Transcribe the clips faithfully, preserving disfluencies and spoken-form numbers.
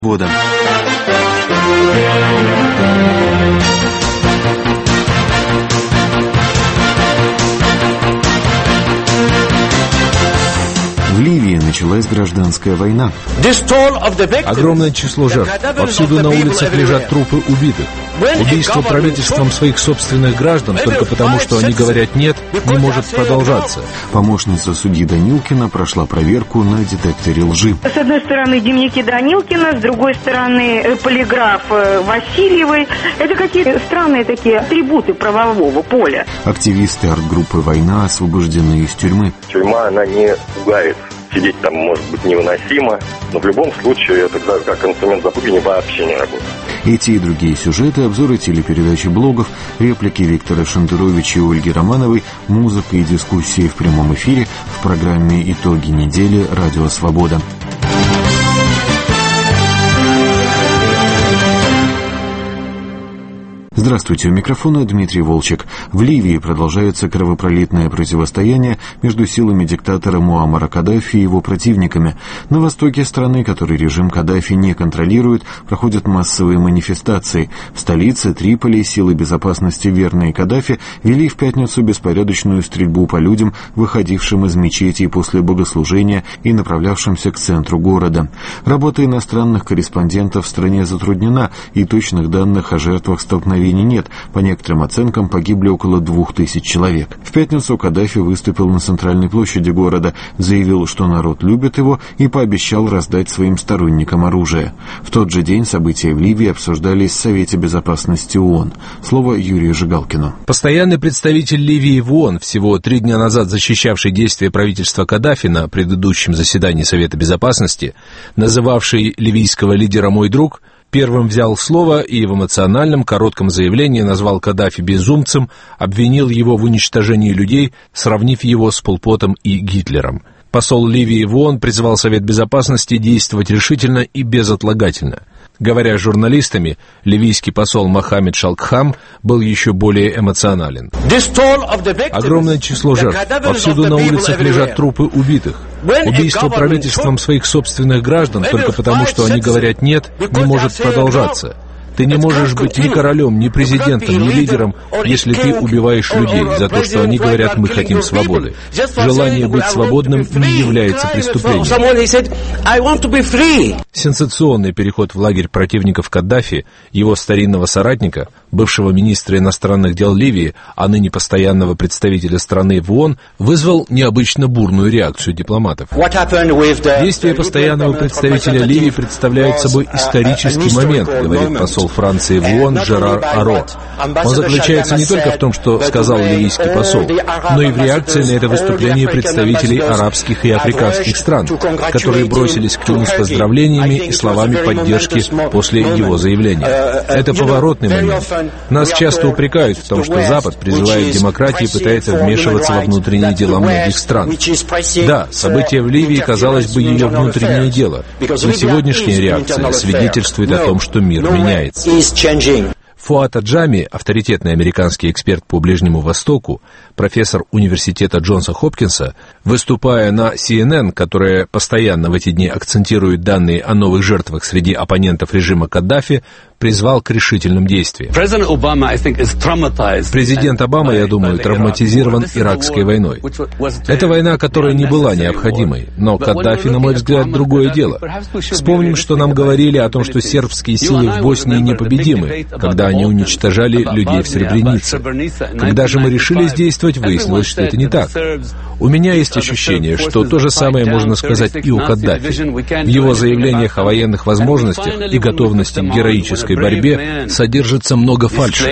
года. В Ливии началась гражданская война. Огромное число жертв. Повсюду на улицах лежат трупы убитых. Убийство правительством своих собственных граждан только потому, что они говорят «нет», не может продолжаться. Помощница судьи Данилкина прошла проверку на детекторе лжи. С одной стороны дневники Данилкина, с другой стороны полиграф Васильевой. Это какие-то странные такие атрибуты правового поля. Активисты арт-группы «Война» освобождены из тюрьмы. Тюрьма, она не пугает. Сидеть там может быть невыносимо, но в любом случае это как инструмент запугивания вообще не работает. Эти и другие сюжеты, обзоры телепередачи, блогов, реплики Виктора Шендеровича и Ольги Романовой, музыка и дискуссии в прямом эфире в программе «Итоги недели. Радио Свобода». Здравствуйте, у микрофона Дмитрий Волчек. В Ливии продолжается кровопролитное противостояние между силами диктатора Муаммара Каддафи и его противниками. На востоке страны, который режим Каддафи не контролирует, проходят массовые манифестации. В столице Триполи силы безопасности, верные Каддафи, вели в пятницу беспорядочную стрельбу по людям, выходившим из мечетей после богослужения и направлявшимся к центру города. Работа иностранных корреспондентов в стране затруднена, и точных данных о жертвах столкновений нет. По некоторым оценкам погибли около двух тысяч человек. В пятницу Каддафи выступил на центральной площади города, заявил, что народ любит его, и пообещал раздать своим сторонникам оружие. В тот же день события в Ливии обсуждались в Совете Безопасности ООН. Слово Юрию Жигалкину. Постоянный представитель Ливии в ООН, всего три дня назад защищавший действия правительства Каддафи на предыдущем заседании Совета Безопасности, называвший ливийского лидера «мой друг», первым взял слово и в эмоциональном коротком заявлении назвал Каддафи безумцем, обвинил его в уничтожении людей, сравнив его с Пол Потом и Гитлером. Посол Ливии в ООН призвал Совет Безопасности действовать решительно и безотлагательно. Говоря с журналистами, ливийский посол Мохаммед Шалкхам был еще более эмоционален. Огромное число жертв. Повсюду на улицах лежат трупы убитых. Убийство правительством своих собственных граждан только потому, что они говорят «нет», не может продолжаться. Ты не можешь быть ни королем, ни президентом, ни лидером, если ты убиваешь людей за то, что они говорят «мы хотим свободы». Желание быть свободным не является преступлением. Сенсационный переход в лагерь противников Каддафи, его старинного соратника, бывшего министра иностранных дел Ливии, а ныне постоянного представителя страны в ООН, вызвал необычно бурную реакцию дипломатов. Действия постоянного представителя Ливии представляют собой исторический момент, говорит посол Франции в ООН Жерар Аро. Он заключается не только в том, что сказал ливийский посол, но и в реакции на это выступление представителей арабских и африканских стран, которые бросились к нему с поздравлениями и словами поддержки после его заявления. Это поворотный момент. Нас часто упрекают в том, что Запад призывает демократии и пытается вмешиваться во внутренние дела многих стран. Да, события в Ливии, казалось бы, ее внутреннее дело, но сегодняшняя реакция свидетельствует о том, что мир меняется. Фуат Аджами, авторитетный американский эксперт по Ближнему Востоку, профессор университета Джонса Хопкинса, выступая на си эн эн, которая постоянно в эти дни акцентирует данные о новых жертвах среди оппонентов режима Каддафи, призвал к решительным действиям. Президент Обама, я думаю, травматизирован иракской войной. Это война, которая не была необходимой, но Каддафи, на мой взгляд, другое дело. Вспомним, что нам говорили о том, что сербские силы в Боснии непобедимы, когда они уничтожали людей в Сребренице. Когда же мы решились действовать, выяснилось, что это не так. У меня есть ощущение, что то же самое можно сказать и у Каддафи. В его заявлениях о военных возможностях и готовности к героической борьбе содержится много фальши.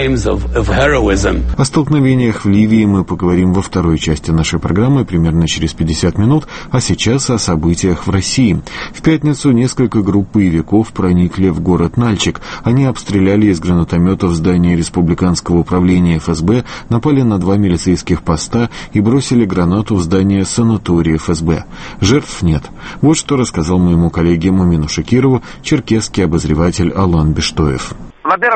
О столкновениях в Ливии мы поговорим во второй части нашей программы примерно через пятьдесят минут, а сейчас о событиях в России. В пятницу несколько групп боевиков проникли в город Нальчик. Они обстреляли из гранатометов здание Республиканского управления эф эс бэ, напали на два милицейских поста и бросили гранату в здание санатория эф эс бэ. Жертв нет. Вот что рассказал моему коллеге Мумину Шакирову черкесский обозреватель Алан Бештоев. Во-первых,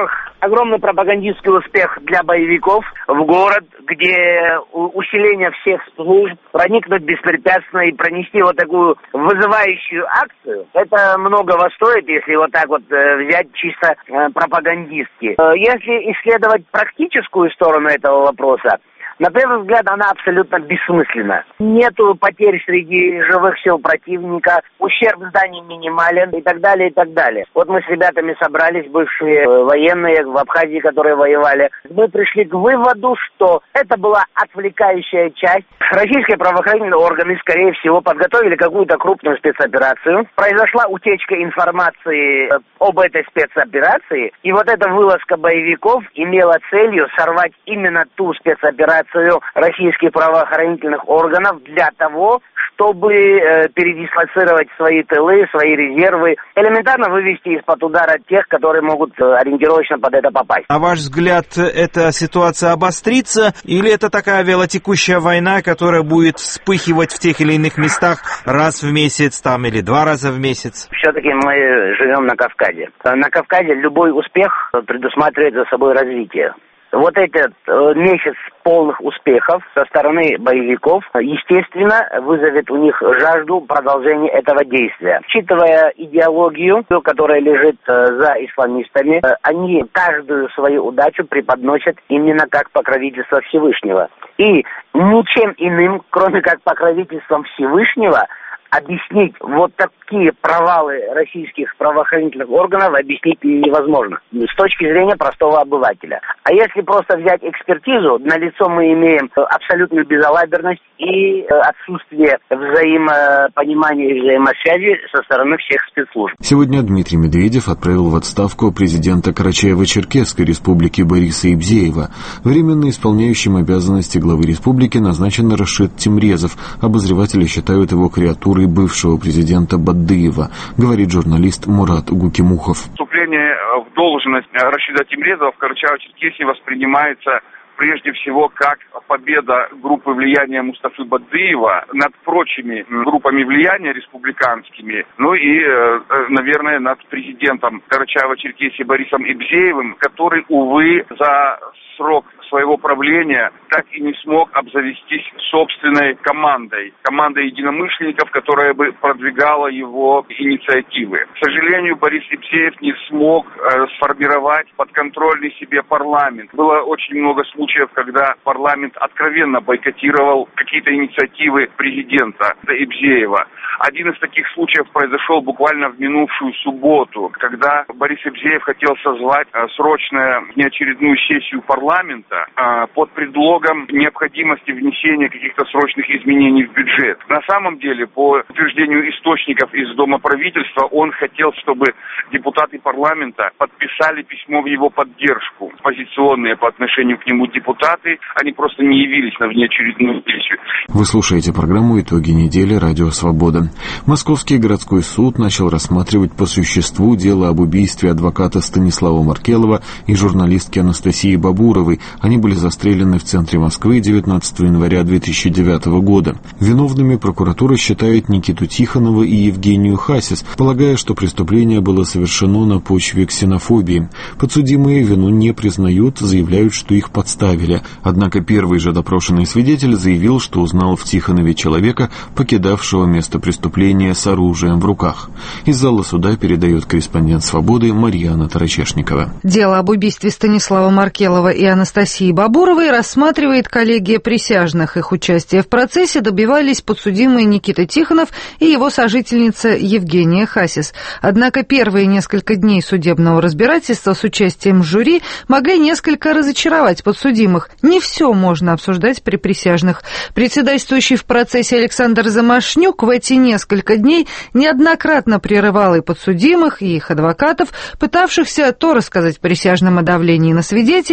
Огромный пропагандистский успех для боевиков в город, где усиление всех служб, проникнуть беспрепятственно и пронести вот такую вызывающую акцию, это многого стоит, если вот так вот взять чисто пропагандистски. Если исследовать практическую сторону этого вопроса, на первый взгляд, она абсолютно бессмысленна. Нету потерь среди живых сил противника, ущерб зданий минимален и так далее, и так далее. Вот мы с ребятами собрались, бывшие военные в Абхазии, которые воевали. Мы пришли к выводу, что это была отвлекающая часть. Российские правоохранительные органы, скорее всего, подготовили какую-то крупную спецоперацию. Произошла утечка информации об этой спецоперации, и вот эта вылазка боевиков имела целью сорвать именно ту спецоперацию российских правоохранительных органов для того, чтобы э, передислоцировать свои тылы, свои резервы, элементарно вывести из-под удара тех, которые могут э, ориентировочно под это попасть. На ваш взгляд, эта ситуация обострится, или это такая вялотекущая война, которая будет вспыхивать в тех или иных местах раз в месяц там, или два раза в месяц? Все-таки мы живем на Кавказе. На Кавказе любой успех предусматривает за собой развитие. Вот этот э, месяц полных успехов со стороны боевиков, естественно, вызовет у них жажду продолжения этого действия. Учитывая идеологию, которая лежит э, за исламистами, э, они каждую свою удачу преподносят именно как покровительство Всевышнего. И ничем иным, кроме как покровительством Всевышнего, объяснить вот такие провалы российских правоохранительных органов объяснить невозможно с точки зрения простого обывателя. А если просто взять экспертизу, налицо мы имеем абсолютную безалаберность и отсутствие взаимопонимания и взаимосвязи со стороны всех спецслужб. Сегодня Дмитрий Медведев отправил в отставку президента Карачаево-Черкесской республики Бориса Ибзеева. Временно исполняющим обязанности главы республики назначен Рашид Тимрезов. Обозреватели считают его креатурой бывшего президента Бадыева, говорит журналист Мурат Гукимухов. Вступление в должность Рашида Тимрезова в Карачаево-Черкесии воспринимается прежде всего как победа группы влияния Мустафы Бадыева над прочими группами влияния республиканскими, ну и, наверное, над президентом Карачаево-Черкесии Борисом Ибзеевым, который, увы, за срок своего правления так и не смог обзавестись собственной командой, командой единомышленников, которая бы продвигала его инициативы. К сожалению, Борис Ибзеев не смог э, сформировать подконтрольный себе парламент. Было очень много случаев, когда парламент откровенно бойкотировал какие-то инициативы президента Ибзеева. Один из таких случаев произошел буквально в минувшую субботу, когда Борис Ибзеев хотел созвать э, срочную неочередную сессию парламента э, под предлогом необходимости внесения каких-то срочных изменений в бюджет. На самом деле, по утверждению источников из Дома правительства, он хотел, чтобы депутаты парламента подписали письмо в его поддержку. Оппозиционные по отношению к нему депутаты, они просто не явились на внеочередную сессию. Вы слушаете программу «Итоги недели. Радио Свобода». Московский городской суд начал рассматривать по существу дело об убийстве адвоката Станислава Маркелова и журналистки Анастасии Бабуровой. Они были застрелены в центре Москвы девятнадцатого января две тысячи девятого года. Виновными прокуратура считает Никиту Тихонова и Евгению Хасис, полагая, что преступление было совершено на почве ксенофобии. Подсудимые вину не признают, заявляют, что их подставили. Однако первый же допрошенный свидетель заявил, что узнал в Тихонове человека, покидавшего место преступления с оружием в руках. Из зала суда передает корреспондент «Свободы» Марьяна Тарачешникова. Дело об убийстве Станислава Маркелова и Анастасии Бабуровой рассматривает коллегия присяжных. Их участие в процессе добивались подсудимые Никита Тихонов и его сожительница Евгения Хасис. Однако первые несколько дней судебного разбирательства с участием жюри могли несколько разочаровать подсудимых. Не все можно обсуждать при присяжных. Председательствующий в процессе Александр Замашнюк в эти несколько дней неоднократно прерывал и подсудимых, и их адвокатов, пытавшихся то рассказать присяжным о давлении на свидетелей,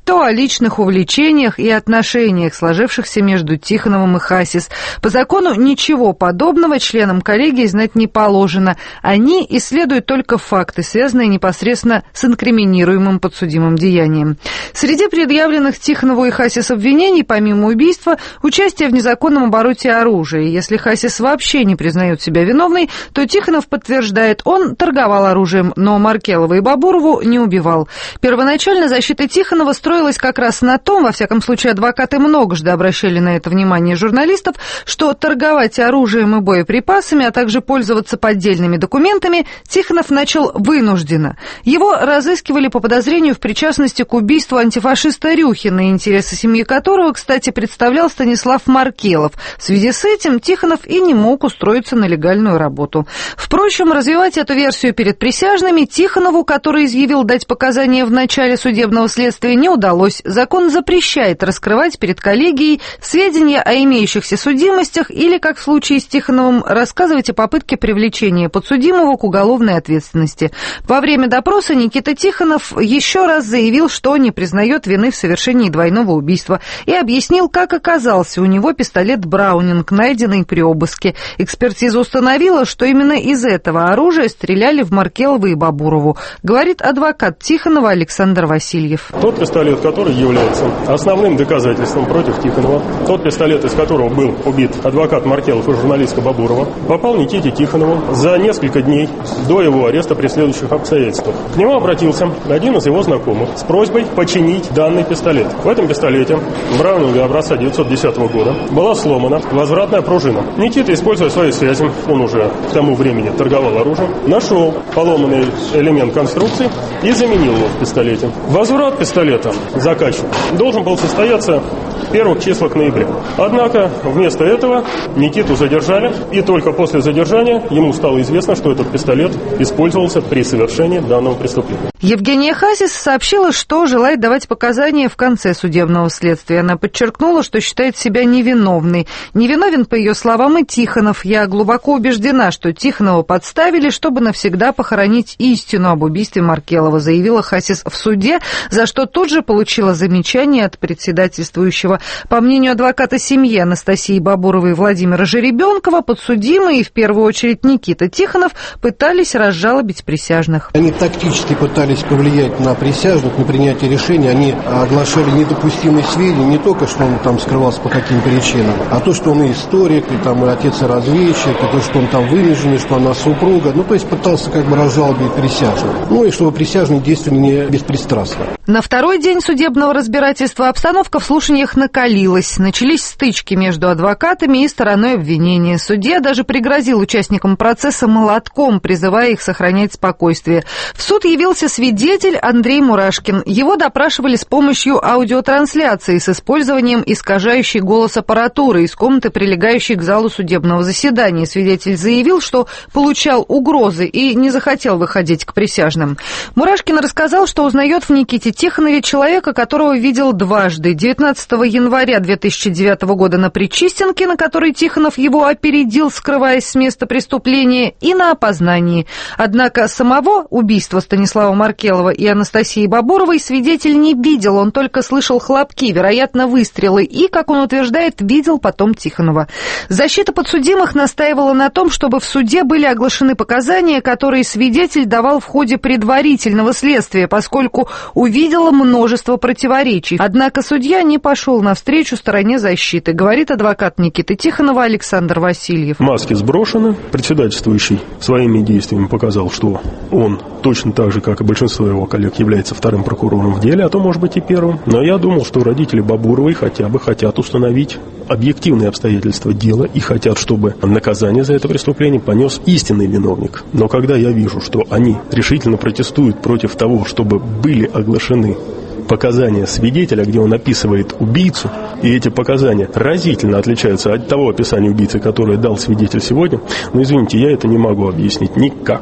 то о личных увлечениях и отношениях, сложившихся между Тихоновым и Хасис. По закону ничего подобного членам коллегии знать не положено. Они исследуют только факты, связанные непосредственно с инкриминируемым подсудимым деянием. Среди предъявленных Тихонову и Хасис обвинений, помимо убийства, участие в незаконном обороте оружия. Если Хасис вообще не признает себя виновной, то Тихонов подтверждает, он торговал оружием, но Маркелова и Бабурову не убивал. Первоначально защита Тихонова строилась как раз на том, во всяком случае адвокаты многожды обращали на это внимание журналистов, что торговать оружием и боеприпасами, а также пользоваться поддельными документами Тихонов начал вынужденно. Его разыскивали по подозрению в причастности к убийству антифашиста Рюхина, интересы семьи которого, кстати, представлял Станислав Маркелов. В связи с этим Тихонов и не мог устроиться на легальную работу. Впрочем, развивать эту версию перед присяжными Тихонову, который изъявил дать показания в начале судебного следствия, не удалось. Закон запрещает раскрывать перед коллегией сведения о имеющихся судимостях или, как в случае с Тихоновым, рассказывать о попытке привлечения подсудимого к уголовной ответственности. Во время допроса Никита Тихонов еще раз заявил, что не признает вины в совершении двойного убийства, и объяснил, как оказался у него пистолет «Браунинг», найденный при обыске. Экспертиза установила, что именно из этого оружия стреляли в Маркелову и Бабурову, говорит адвокат Тихонова Александр Васильев. Тот пистолет, который является основным доказательством против Тихонова, тот пистолет, из которого был убит адвокат Маркелов и журналистка Бабурова, попал Никите Тихонову за несколько дней до его ареста при следующих обстоятельствах. К нему обратился один из его знакомых с просьбой починить данный пистолет. В этом пистолете Браунинга образца девятьсот десятого года была сломана возвратная пружина. Никита, используя свои связи, он уже к тому времени торговал оружием, нашел поломанный элемент конструкции и заменил его в пистолете. Возврат пистолета заказчик должен был состояться в первых числах ноября. Однако вместо этого Никиту задержали, и только после задержания ему стало известно, что этот пистолет использовался при совершении данного преступления. Евгения Хасис сообщила, что желает давать показания в конце судебного следствия. Она подчеркнула, что считает себя невиновной. Невиновен, по ее словам, и Тихонов. Я глубоко убеждена, что Тихонова подставили, чтобы навсегда похоронить истину об убийстве Маркелова, заявила Хасис в суде, за что тут же получила замечание от председательствующего. По мнению адвоката семьи Анастасии Бабуровой и Владимира Жеребенкова, подсудимые, и в первую очередь Никита Тихонов, пытались разжалобить присяжных. Они тактически пытались повлиять на присяжных, на принятие решений. Они оглашали недопустимые сведения, не только, что он там скрывался по каким причинам, а то, что он и историк, и, там, и отец и разведчик, и то, что он там вынужденный, что она супруга. Ну, то есть пытался как бы разжалобить присяжных. Ну, и чтобы присяжные действовали не беспристрастно. На второй день судебного разбирательства обстановка в слушаниях накалилась. Начались стычки между адвокатами и стороной обвинения. Судья даже пригрозил участникам процесса молотком, призывая их сохранять спокойствие. В суд явился свидетель Андрей Мурашкин. Его допрашивали с помощью аудиотрансляции с использованием искажающей голос аппаратуры из комнаты, прилегающей к залу судебного заседания. Свидетель заявил, что получал угрозы и не захотел выходить к присяжным. Мурашкин рассказал, что узнает в Никите Тихонове человека, которого видел дважды. девятнадцатого января две тысячи девятого года на Причистенке, на которой Тихонов его опередил, скрываясь с места преступления, и на опознании. Однако самого убийства Станислава Маркелова и Анастасии Бабуровой свидетель не видел, он только слышал хлопки, вероятно, выстрелы, и, как он утверждает, видел потом Тихонова. Защита подсудимых настаивала на том, чтобы в суде были оглашены показания, которые свидетель давал в ходе предварительного следствия, поскольку увидела множество противоречий. Однако судья не пошел навстречу стороне защиты, говорит адвокат Никиты Тихонова Александр Васильев. Маски сброшены. Председательствующий своими действиями показал, что он точно так же, как и большинство его коллег, является вторым прокурором в деле, а то, может быть, и первым. Но я думал, что родители Бабуровой хотя бы хотят установить объективные обстоятельства дела и хотят, чтобы наказание за это преступление понес истинный виновник. Но когда я вижу, что они решительно протестуют против того, чтобы были оглашены показания свидетеля, где он описывает убийцу, и эти показания разительно отличаются от того описания убийцы, которое дал свидетель сегодня, но, извините, я это не могу объяснить никак.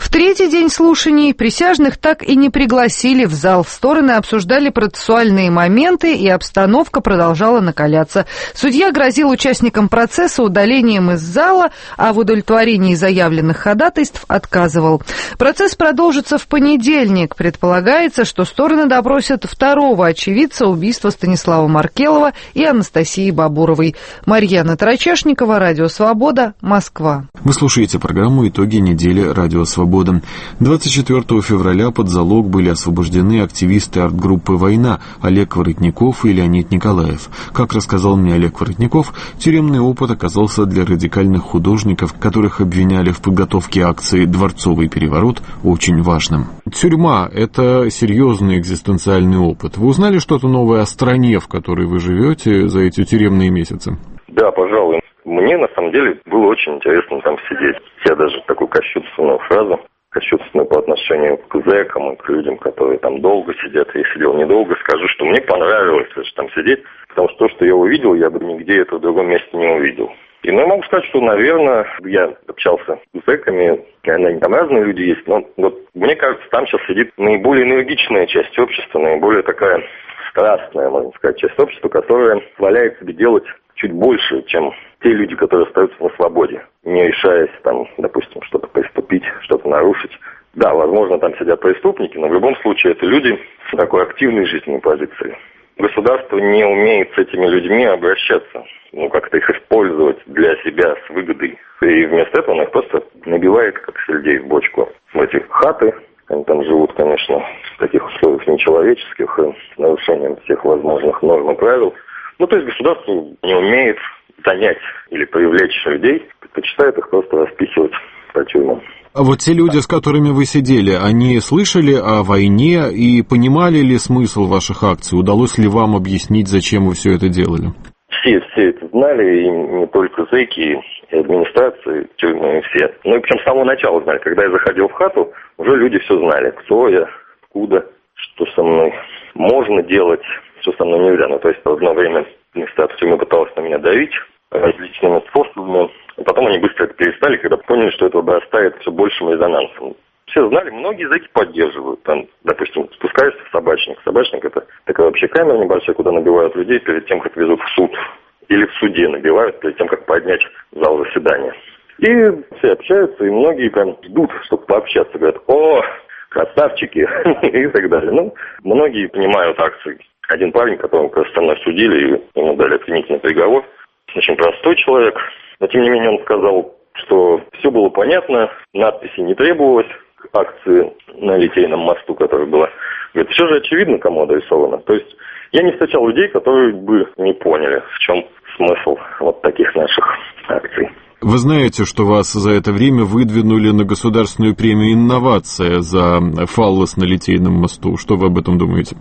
В третий день слушаний присяжных так и не пригласили в зал. Стороны обсуждали процессуальные моменты, и обстановка продолжала накаляться. Судья грозил участникам процесса удалением из зала, а в удовлетворении заявленных ходатайств отказывал. Процесс продолжится в понедельник. Предполагается, что стороны допросят второго очевидца убийства Станислава Маркелова и Анастасии Бабуровой. Марьяна Тарачешникова, Радио Свобода, Москва. Вы слушаете программу «Итоги недели. Радио Свобода». двадцать четвёртого февраля под залог были освобождены активисты арт-группы «Война» Олег Воротников и Леонид Николаев. Как рассказал мне Олег Воротников, тюремный опыт оказался для радикальных художников, которых обвиняли в подготовке акции «Дворцовый переворот», очень важным. Тюрьма — это серьезный экзистенциальный опыт. Вы узнали что-то новое о стране, в которой вы живете за эти тюремные месяцы? Да, пожалуй. Мне, на самом деле, было очень интересно там сидеть. Я даже такую кощунственную фразу, кощунственную по отношению к зэкам и к людям, которые там долго сидят. Я сидел недолго, скажу, что мне понравилось там сидеть, потому что то, что я увидел, я бы нигде это в другом месте не увидел. И ну, я могу сказать, что, наверное, я общался с зэками, наверное, там разные люди есть, но вот, мне кажется, там сейчас сидит наиболее энергичная часть общества, наиболее такая страстная, можно сказать, часть общества, которая позволяет себе делать чуть больше, чем те люди, которые остаются на свободе, не решаясь там, допустим, что-то приступить, что-то нарушить. Да, возможно, там сидят преступники, но в любом случае это люди с такой активной жизненной позицией. Государство не умеет с этими людьми обращаться, ну, как-то их использовать для себя с выгодой. И вместо этого он их просто набивает, как сельдей в бочку, в эти хаты. Они там живут, конечно, в таких условиях нечеловеческих и с нарушением всех возможных норм и правил. Ну, то есть государство не умеет занять или привлечь людей, предпочитает их просто распихивать по тюрьмам. А вот те люди, с которыми вы сидели, они слышали о войне и понимали ли смысл ваших акций? Удалось ли вам объяснить, зачем вы все это делали? Все, все это знали, и не только зэки, и администрации, тюрьмы, все. Ну и причем с самого начала знали. Когда я заходил в хату, уже люди все знали. Кто я, откуда, что со мной можно делать, что со мной нельзя. Ну, то есть в одно время администрация тюрьмы пыталась на меня давить различными способами. И потом они быстро это перестали, когда поняли, что это обрастает все большим резонансом. Все знали, многие зэки поддерживают. Там, допустим, спускаешься в собачник. Собачник — это такая вообще камера небольшая, куда набивают людей перед тем, как везут в суд. Или в суде набивают перед тем, как поднять зал заседания. И все общаются, и многие прям ждут, чтобы пообщаться. Говорят: о, красавчики, и так далее. Ну, многие понимают акции. Один парень, которого как раз со мной судили, и ему дали обвинительный приговор. Очень простой человек. Но, тем не менее, он сказал, что все было понятно, надписи не требовалось к акции на Литейном мосту, которая была. Говорит, все же очевидно, кому адресовано. То есть я не встречал людей, которые бы не поняли, в чем смысл вот таких наших акций. Вы знаете, что вас за это время выдвинули на государственную премию «Инновация» за фаллос на Литейном мосту. Что вы об этом думаете?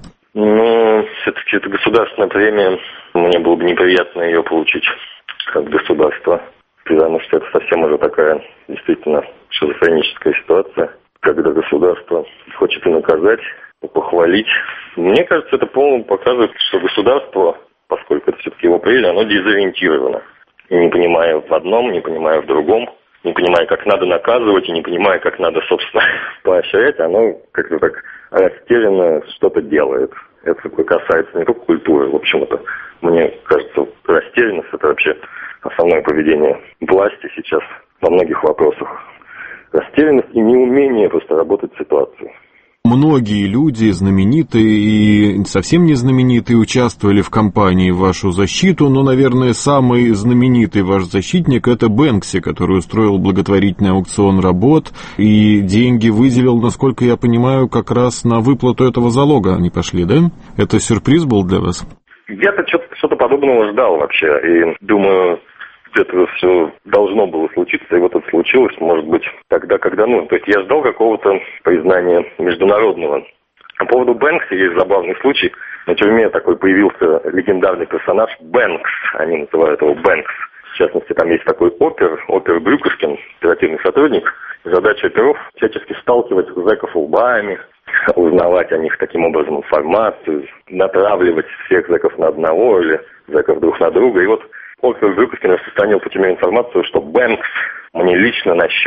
Ну, все-таки это государственная премия. Мне было бы неприятно ее получить как государство, потому что это совсем уже такая действительно шизофреническая ситуация, когда государство хочет и наказать, и похвалить. Мне кажется, это полностью показывает, что государство, поскольку это все-таки его премия, оно дезориентировано. И не понимая в одном, не понимая в другом, не понимая, как надо наказывать, и не понимая, как надо, собственно, поощрять, оно как-то так растерянно что-то делает. Это касается не только культуры, в общем, это, мне кажется, растерянность — это вообще основное поведение власти сейчас во многих вопросах. Растерянность и неумение просто работать в ситуации. Многие люди, знаменитые и совсем не знаменитые, участвовали в кампании в вашу защиту, но, наверное, самый знаменитый ваш защитник — это Бэнкси, который устроил благотворительный аукцион работ и деньги выделил, насколько я понимаю, как раз на выплату этого залога они пошли, да? Это сюрприз был для вас? Я-то что-то, что-то подобного ждал вообще, и думаю, это все должно было случиться, и вот это случилось, может быть, тогда, когда нужно. То есть я ждал какого-то признания международного. По поводу Бэнкса есть забавный случай. На тюрьме такой появился легендарный персонаж Бэнкс, они называют его Бэнкс. В частности, там есть такой опер, опер Брюкушкин, оперативный сотрудник. Задача оперов — всячески сталкивать зэков лбами, узнавать о них таким образом информацию, натравливать всех зэков на одного или зэков друг на друга. И вот опер Брюкушкин распространил по тюрьме информацию, что Бэнкс мне лично на счет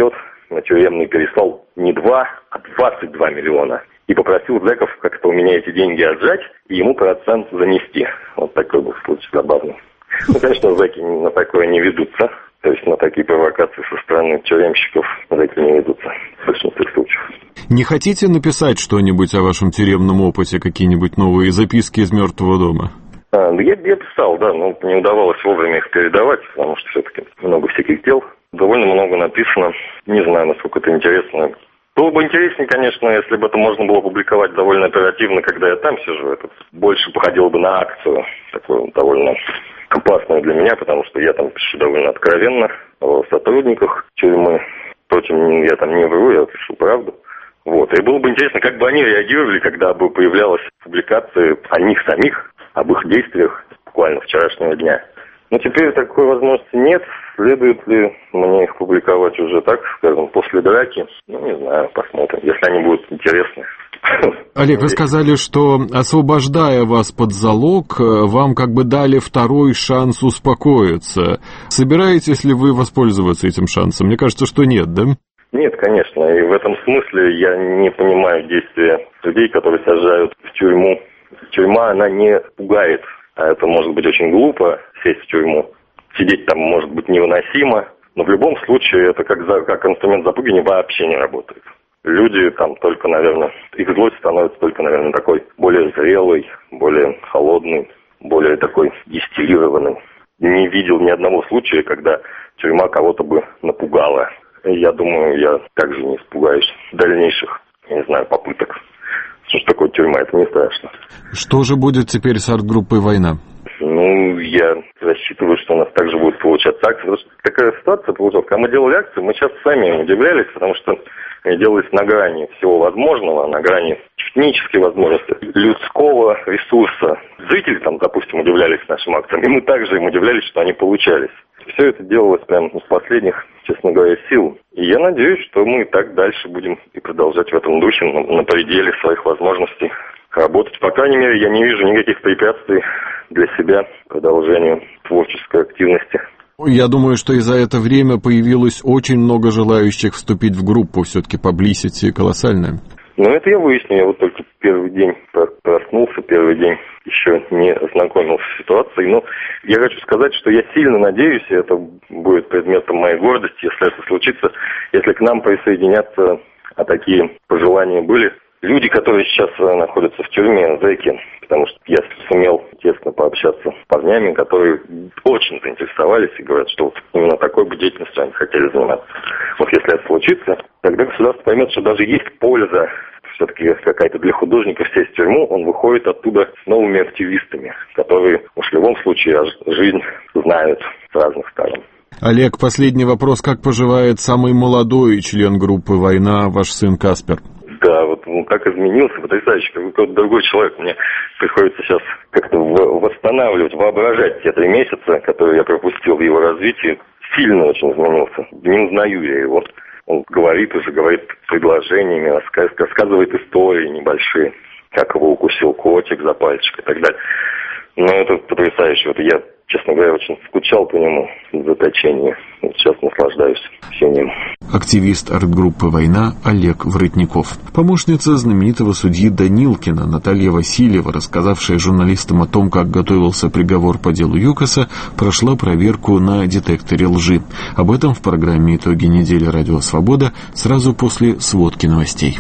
на тюремный переслал не два, а двадцать два миллиона. И попросил зэков как-то у меня эти деньги отжать и ему процент занести. Вот такой был случай забавный. Ну, конечно, зэки на такое не ведутся. То есть на такие провокации со стороны тюремщиков зэки не ведутся в большинстве случаев. Не хотите написать что-нибудь о вашем тюремном опыте, какие-нибудь новые записки из мертвого дома? А, я, я писал, да, но не удавалось вовремя их передавать, потому что все-таки много всяких дел. Довольно много написано. Не знаю, насколько это интересно. Было бы интереснее, конечно, если бы это можно было публиковать довольно оперативно, когда я там сижу. Это больше походило бы на акцию, такую довольно опасную для меня, потому что я там пишу довольно откровенно о сотрудниках тюрьмы. Впрочем, я там не вру, я пишу правду. Вот. И было бы интересно, как бы они реагировали, когда бы появлялась публикация о них самих, об их действиях буквально вчерашнего дня. Но теперь такой возможности нет. Следует ли мне их публиковать уже так, скажем, после драки? Ну, не знаю, посмотрим, если они будут интересны. Олег, вы сказали, что, освобождая вас под залог, вам как бы дали второй шанс успокоиться. Собираетесь ли вы воспользоваться этим шансом? Мне кажется, что нет, да? Нет, конечно. И в этом смысле я не понимаю действия людей, которые сажают в тюрьму. Тюрьма, она не пугает. А это может быть очень глупо, сесть в тюрьму. Сидеть там может быть невыносимо. Но в любом случае это как, за, как инструмент запугивания вообще не работает. Люди там только, наверное, их злость становится только, наверное, такой более зрелой, более холодной, более такой дистиллированной. Не видел ни одного случая, когда тюрьма кого-то бы напугала. Я думаю, я также не испугаюсь дальнейших, я не знаю, попыток. Что ж такое тюрьма, это не страшно. Что же будет теперь с арт-группой «Война»? Ну, я рассчитываю, что у нас также будет получаться акция. Потому что такая ситуация получилась. Когда мы делали акцию, мы сейчас сами удивлялись, потому что делались на грани всего возможного, на грани технической возможности, людского ресурса. Зрители там, допустим, удивлялись нашим акциям, и мы также им удивлялись, что они получались. Все это делалось прямо из последних, честно говоря, сил. И я надеюсь, что мы и так дальше будем и продолжать в этом духе, на, на пределе своих возможностей работать. По крайней мере, я не вижу никаких препятствий для себя продолжению творческой активности. Я думаю, что и за это время появилось очень много желающих вступить в группу. Все-таки publicity колоссальная. Ну, это я выясню. Я вот только первый день проснулся, первый день еще не ознакомился с ситуацией. Но я хочу сказать, что я сильно надеюсь, и это будет предметом моей гордости, если это случится, если к нам присоединятся, а такие пожелания были, люди, которые сейчас находятся в тюрьме, зэки, потому что я сумел тесно пообщаться с парнями, которые очень заинтересовались и говорят, что вот именно такой бы деятельностью они хотели заниматься. Вот если это случится, тогда государство поймет, что даже есть польза все-таки какая-то для художника сесть в тюрьму, он выходит оттуда с новыми активистами, которые уж в любом случае жизнь знают с разных сторон. Олег, последний вопрос. Как поживает самый молодой член группы «Война», ваш сын Каспер? Да, вот он так изменился, потрясающе, как какой-то другой человек. Мне приходится сейчас как-то восстанавливать, воображать те три месяца, которые я пропустил в его развитии. Сильно очень изменился. Не узнаю я его. Он говорит уже, говорит предложениями, рассказывает истории небольшие, как его укусил котик за пальчик и так далее. Но это потрясающе. Вот я, честно говоря, очень скучал по нему в заточении. Вот сейчас наслаждаюсь общением. Активист арт-группы «Война» Олег Воротников. Помощница знаменитого судьи Данилкина Наталья Васильева, рассказавшая журналистам о том, как готовился приговор по делу ЮКОСа, прошла проверку на детекторе лжи. Об этом в программе «Итоги недели. Радио Свобода» сразу после сводки новостей.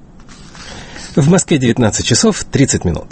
В Москве девятнадцать часов тридцать минут.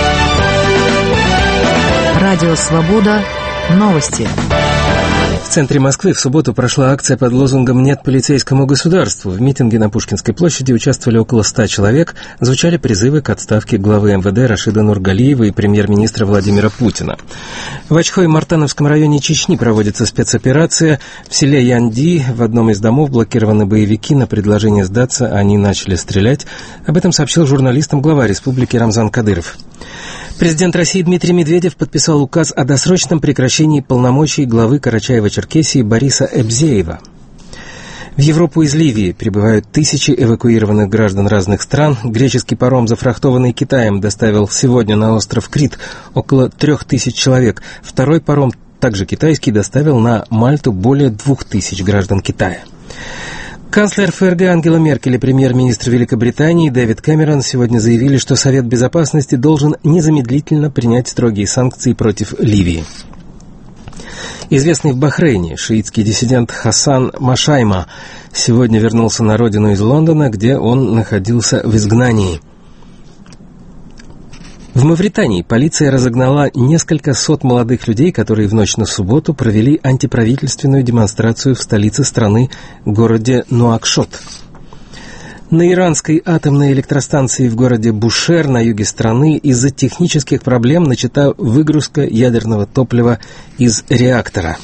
Радио Свобода. Новости. В центре Москвы в субботу прошла акция под лозунгом «Нет полицейскому государству». В митинге на Пушкинской площади участвовали около ста человек. Звучали призывы к отставке главы эм вэ дэ Рашида Нургалиева и премьер-министра Владимира Путина. В Очхой-Мартановском районе Чечни проводится спецоперация. В селе Янди в одном из домов блокированы боевики. На предложение сдаться они начали стрелять. Об этом сообщил журналистам глава республики Рамзан Кадыров. Президент России Дмитрий Медведев подписал указ о досрочном прекращении полномочий главы Карачаево-Черкесии Бориса Эбзеева. В Европу из Ливии прибывают тысячи эвакуированных граждан разных стран. Греческий паром, зафрахтованный Китаем, доставил сегодня на остров Крит около трех тысяч человек. Второй паром, также китайский, доставил на Мальту более двух тысяч граждан Китая. Канцлер ФРГ Ангела Меркель и премьер-министр Великобритании Дэвид Кэмерон сегодня заявили, что Совет Безопасности должен незамедлительно принять строгие санкции против Ливии. Известный в Бахрейне шиитский диссидент Хасан Машайма сегодня вернулся на родину из Лондона, где он находился в изгнании. В Мавритании полиция разогнала несколько сот молодых людей, которые в ночь на субботу провели антиправительственную демонстрацию в столице страны, городе Нуакшот. На иранской атомной электростанции в городе Бушер на юге страны из-за технических проблем начата выгрузка ядерного топлива из реактора.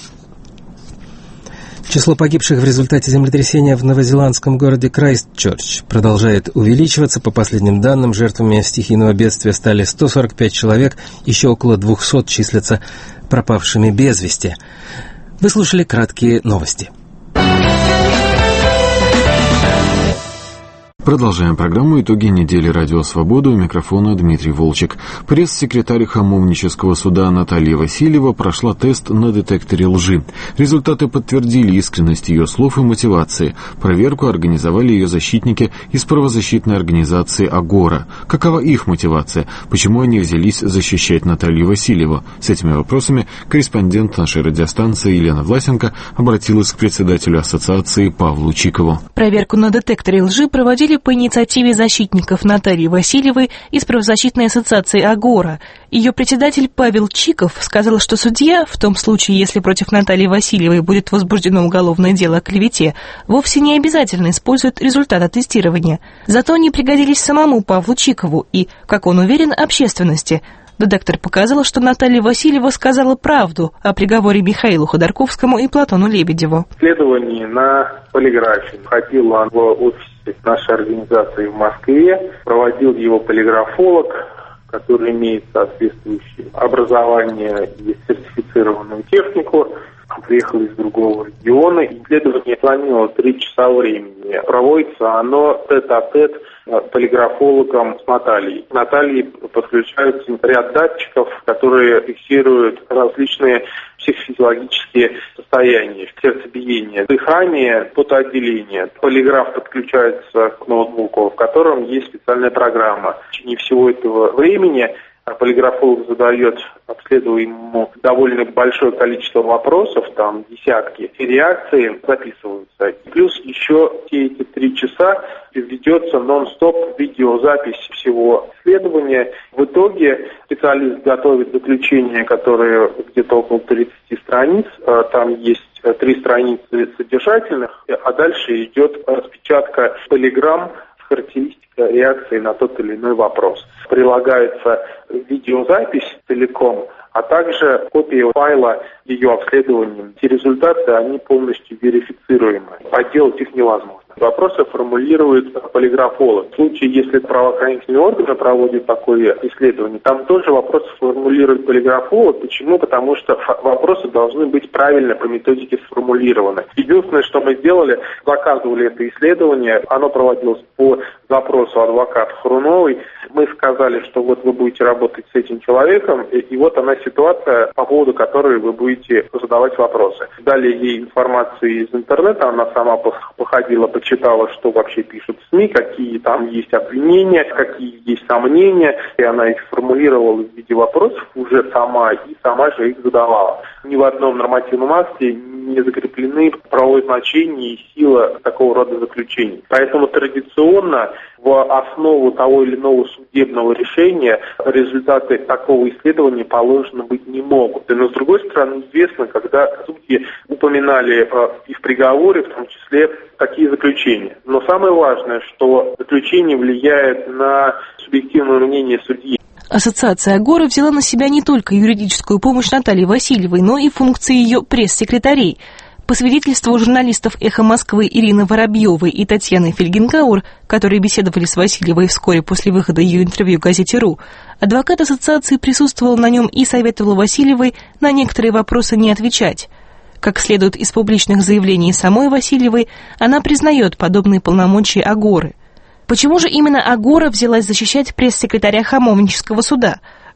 Число погибших в результате землетрясения в новозеландском городе Крайстчерч продолжает увеличиваться. По последним данным, жертвами стихийного бедствия стали сто сорок пять человек, еще около двухсот числятся пропавшими без вести. Вы слушали краткие новости. Продолжаем программу «Итоги недели Радио Свобода». У микрофона Дмитрий Волчек. Пресс-секретарь Хамовнического суда Наталья Васильева прошла тест на детекторе лжи. Результаты подтвердили искренность ее слов и мотивации. Проверку организовали ее защитники из правозащитной организации «Агора». Какова их мотивация? Почему они взялись защищать Наталью Васильеву? С этими вопросами корреспондент нашей радиостанции Елена Власенко обратилась к председателю ассоциации Павлу Чикову. Проверку на детекторе лжи проводили по инициативе защитников Натальи Васильевой из правозащитной ассоциации «Агора». Ее председатель Павел Чиков сказал, что судья, в том случае, если против Натальи Васильевой будет возбуждено уголовное дело о клевете, вовсе не обязательно использует результаты тестирования. Зато они пригодились самому Павлу Чикову и, как он уверен, общественности. Детектор показал, что Наталья Васильева сказала правду о приговоре Михаилу Ходорковскому и Платону Лебедеву. Исследование на полиграфе ходило в офисе нашей организации в Москве, проводил его полиграфолог, который имеет соответствующее образование и сертифицированную технику. Приехал из другого региона. Исследование заняло три часа времени. Проводится оно тет-а-тет полиграфологом с Натальей. К Наталье подключаются ряд датчиков, которые фиксируют различные психофизиологические состояния, сердцебиение, дыхание, потоотделение. Полиграф подключается к ноутбуку, в котором есть специальная программа. В течение всего этого времени полиграфолог задает обследуемому довольно большое количество вопросов, там десятки, и реакции записываются. Плюс еще все эти три часа ведется нон-стоп видеозапись всего исследования. В итоге специалист готовит заключение, которое где-то около тридцати страниц. Там есть три страницы содержательных, а дальше идет распечатка полиграмм, характеристика реакции на тот или иной вопрос. Прилагается видеозапись целиком, а также копия файла ее обследования. Эти результаты, они полностью верифицируемы. Подделать их невозможно. Вопросы формулирует полиграфолог. В случае, если правоохранительные органы проводят такое исследование, там тоже вопросы формулирует полиграфолог. Почему? Потому что вопросы должны быть правильно по методике сформулированы. Единственное, что мы сделали, заказывали это исследование, оно проводилось по запросу адвоката Хруновой. Мы сказали, что вот вы будете работать с этим человеком, и, и вот она ситуация, по поводу которой вы будете задавать вопросы. Дали ей информацию из интернета, она сама походила, почитала, что вообще пишут СМИ, какие там есть обвинения, какие есть сомнения, и она их сформулировала в виде вопросов уже сама, и сама же их задавала. Ни в одном нормативном акте не закреплены правовое значение и сила такого рода заключений. Поэтому традиционно в основу того или иного судебного решения результаты такого исследования положены быть не могут. Но, с другой стороны, известно, когда судьи упоминали и в приговоре, в том числе, такие заключения. Но самое важное, что заключение влияет на субъективное мнение судьи. Ассоциация «Агора» взяла на себя не только юридическую помощь Натальи Васильевой, но и функции ее пресс-секретарей. По свидетельству журналистов «Эхо Москвы» Ирины Воробьевой и Татьяны Фельгенгауэр, которые беседовали с Васильевой вскоре после выхода ее интервью в газете «Ру», адвокат ассоциации присутствовал на нем и советовал Васильевой на некоторые вопросы не отвечать. Как следует из публичных заявлений самой Васильевой, она признает подобные полномочия «Агоры». Почему же именно «Агора» взялась защищать пресс-секретаря Хамовнического суда?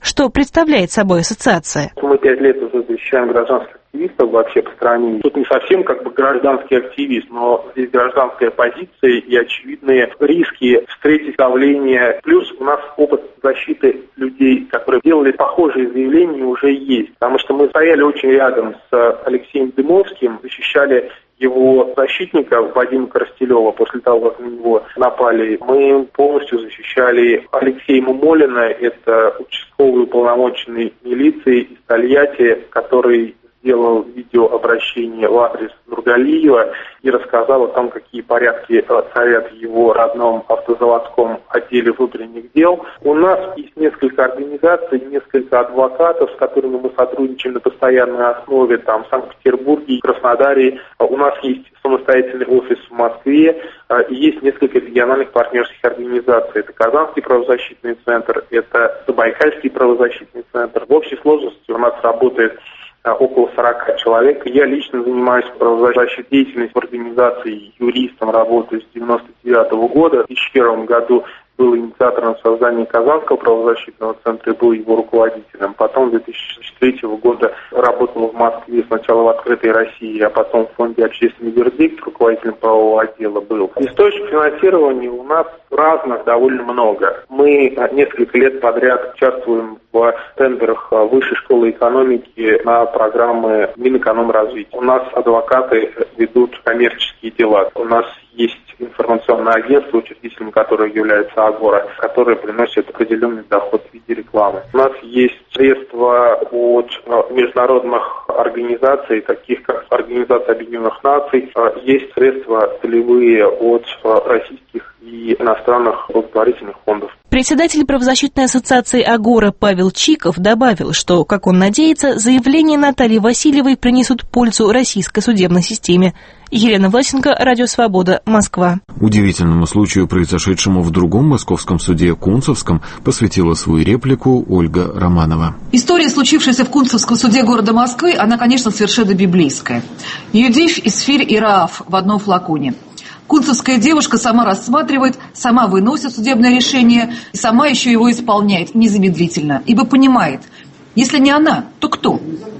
Что представляет собой ассоциация? Мы пять лет уже защищаем гражданских активистов вообще по стране. Тут не совсем как бы гражданский активист, но здесь гражданская позиция и очевидные риски встретить давление. Плюс у нас опыт защиты людей, которые делали похожие заявления, уже есть. Потому что мы стояли очень рядом с Алексеем Дымовским, защищали его защитника Вадима Коростелева после того, как на него напали. Мы полностью защищали Алексея Мумолина, это участковый уполномоченный милиции из Тольятти, который сделал видеообращение в адрес Нургалиева и рассказал о том, какие порядки царят в его родном автозаводском отделе внутренних дел. У нас есть несколько организаций, несколько адвокатов, с которыми мы сотрудничаем на постоянной основе, там, в Санкт-Петербурге, Краснодаре. У нас есть самостоятельный офис в Москве, и есть несколько региональных партнерских организаций. Это Казанский правозащитный центр, это Забайкальский правозащитный центр. В общей сложности у нас работает около сорока человек. Я лично занимаюсь правозащитной деятельностью в организации, юристом, работаю с девяносто девятого года. В две тысячи первом году был инициатором создания Казанского правозащитного центра и был его руководителем. Потом с две тысячи третьего года работал в Москве, сначала в «Открытой России», а потом в фонде «Общественный вердикт», руководителем правового отдела был. Источников финансирования у нас разных довольно много. Мы несколько лет подряд участвуем в тендерах Высшей школы экономики на программы Минэкономразвития. У нас адвокаты ведут коммерческие дела. У нас есть информационное агентство, учредителем которого является Агора, которое приносит определенный доход в виде рекламы. У нас есть средства от международных организаций, таких как Организация Объединенных Наций. Есть средства целевые от российских и иностранных благотворительных фондов. Председатель правозащитной ассоциации «Агора» Павел Чиков добавил, что, как он надеется, заявления Натальи Васильевой принесут пользу российской судебной системе. Елена Власенко, Радио Свобода, Москва. Удивительному случаю, произошедшему в другом московском суде Кунцевском, посвятила свою реплику Ольга Романова. История, случившаяся в Кунцевском суде города Москвы, она, конечно, совершенно библейская. Юдифь, Исфирь и Раав в одном флаконе. Кунцевская девушка сама рассматривает, сама выносит судебное решение и сама еще его исполняет незамедлительно, ибо понимает, если не она, то кто?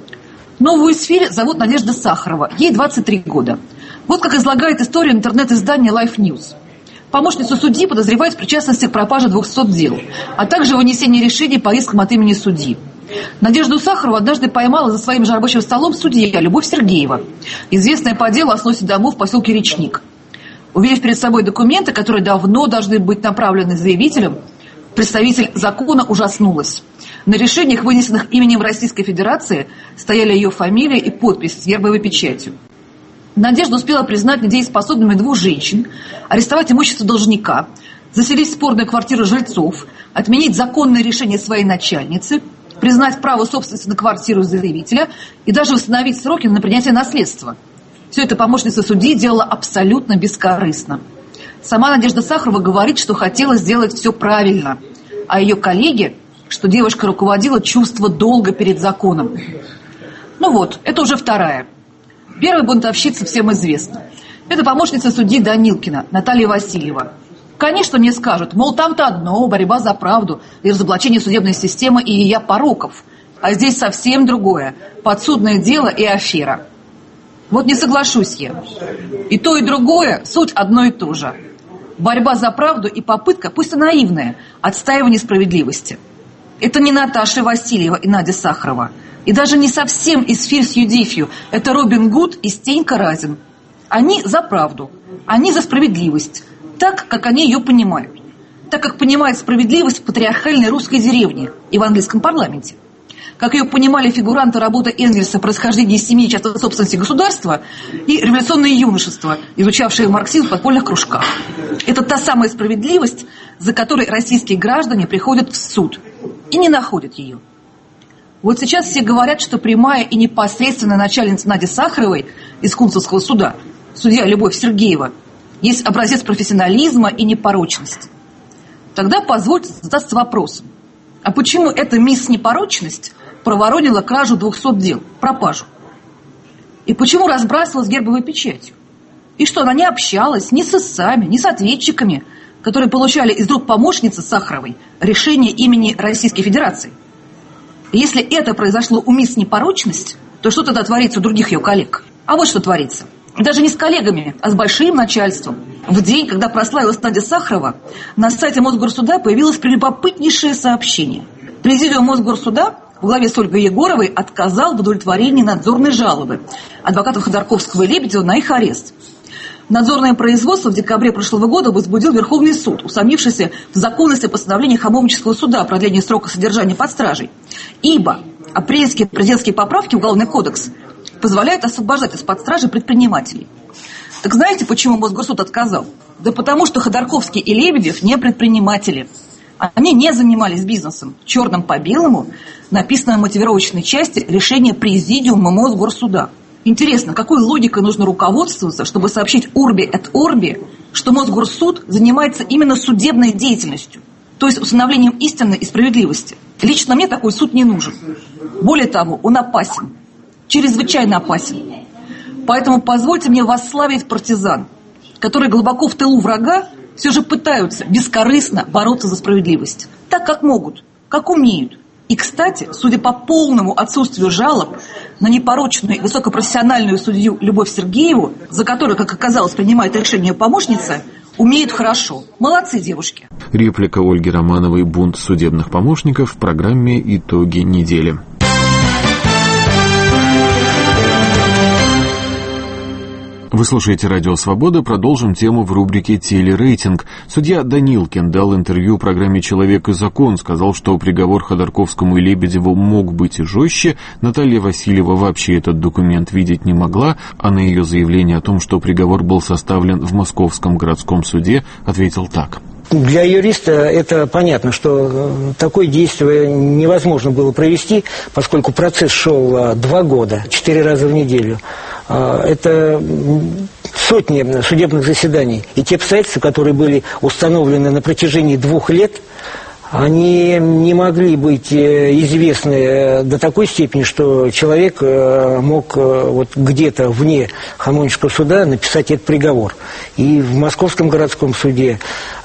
Новую Исфирь зовут Надежда Сахарова, ей двадцать три года. Вот как излагает историю интернет-издания Life News. Помощницу судьи подозревают в причастности к пропаже двухсот дел, а также вынесении решений по искам от имени судьи. Надежду Сахарову однажды поймала за своим же рабочим столом судья Любовь Сергеева, известная по делу о сносе домов в поселке Речник. Увидев перед собой документы, которые давно должны быть направлены заявителям, представитель закона ужаснулась. На решениях, вынесенных именем Российской Федерации, стояли ее фамилия и подпись с гербовой печатью. Надежда успела признать недееспособными двух женщин, арестовать имущество должника, заселить в спорную квартиру жильцов, отменить законное решение своей начальницы, признать право собственности на квартиру заявителя и даже установить сроки на принятие наследства. Все это помощница судьи делала абсолютно бескорыстно. Сама Надежда Сахарова говорит, что хотела сделать все правильно, а ее коллеги, что девушка руководила чувство долга перед законом. Ну вот, это уже вторая. Первая бунтовщица всем известна. Это помощница судьи Данилкина, Наталья Васильева. Конечно, мне скажут, мол, там-то одно, борьба за правду и разоблачение судебной системы и ея пороков. А здесь совсем другое, подсудное дело и афера. Вот не соглашусь я. И то, и другое суть одно и то же. Борьба за правду и попытка, пусть и наивная, отстаивания справедливости. Это не Наташа Васильева и Надя Сахарова. И даже не совсем Исфирь с Юдифью. Это Робин Гуд и Стенька Разин. Они за правду. Они за справедливость. Так, как они ее понимают. Так, как понимает справедливость в патриархальной русской деревне и в английском парламенте. Как ее понимали фигуранты работы Энгельса «Происхождение семьи, частной собственности государства» и «Революционное юношество», изучавшие марксизм в подпольных кружках. Это та самая справедливость, за которой российские граждане приходят в суд и не находят ее. Вот сейчас все говорят, что прямая и непосредственная начальница Нади Сахаровой из Кунцевского суда, судья Любовь Сергеева, есть образец профессионализма и непорочности. Тогда позвольте задаться вопросом, а почему эта мисс Непорочность проворонила кражу двухсот дел, пропажу? И почему разбрасывалась гербовой печатью? И что, она не общалась ни с истцами, ни с ответчиками, которые получали из рук помощницы Сахаровой решение имени Российской Федерации? Если это произошло у мисс Непорочность, то что тогда творится у других ее коллег? А вот что творится. Даже не с коллегами, а с большим начальством. В день, когда прославилась Надя Сахарова, на сайте Мосгорсуда появилось прелюбопытнейшее сообщение. Президиум Мосгорсуда в главе с Ольгой Егоровой отказал в удовлетворении надзорной жалобы адвокатов Ходорковского и Лебедева на их арест. Надзорное производство в декабре прошлого года возбудил Верховный суд, усомнившийся в законности постановления Хамовнического суда о продлении срока содержания под стражей. Ибо апрельские президентские поправки в Уголовный кодекс позволяют освобождать из-под стражи предпринимателей. Так знаете, почему Мосгорсуд отказал? Да потому что Ходорковский и Лебедев не предприниматели. Они не занимались бизнесом. Черным по белому написано в мотивировочной части решение Президиума Мосгорсуда. Интересно, какой логикой нужно руководствоваться, чтобы сообщить Урби эт Орби, что Мосгорсуд занимается именно судебной деятельностью, то есть установлением истины и справедливости. Лично мне такой суд не нужен. Более того, он опасен. Чрезвычайно опасен. Поэтому позвольте мне восславить партизан, которые глубоко в тылу врага все же пытаются бескорыстно бороться за справедливость. Так, как могут, как умеют. И, кстати, судя по полному отсутствию жалоб на непорочную и высокопрофессиональную судью Любовь Сергееву, за которую, как оказалось, принимает решение помощница, умеют хорошо. Молодцы, девушки. Реплика Ольги Романовой «Бунт судебных помощников» в программе «Итоги недели». Вы слушаете «Радио Свобода». Продолжим тему в рубрике «Телерейтинг». Судья Данилкин дал интервью программе «Человек и закон». Сказал, что приговор Ходорковскому и Лебедеву мог быть и жестче. Наталья Васильева вообще этот документ видеть не могла, а на ее заявление о том, что приговор был составлен в Московском городском суде, ответил так. Для юриста это понятно, что такое действие невозможно было провести, поскольку процесс шел два года, четыре раза в неделю. Это сотни судебных заседаний. И те обстоятельства, которые были установлены на протяжении двух лет, они не могли быть известны до такой степени, что человек мог вот где-то вне Хамовнического суда написать этот приговор. И в Московском городском суде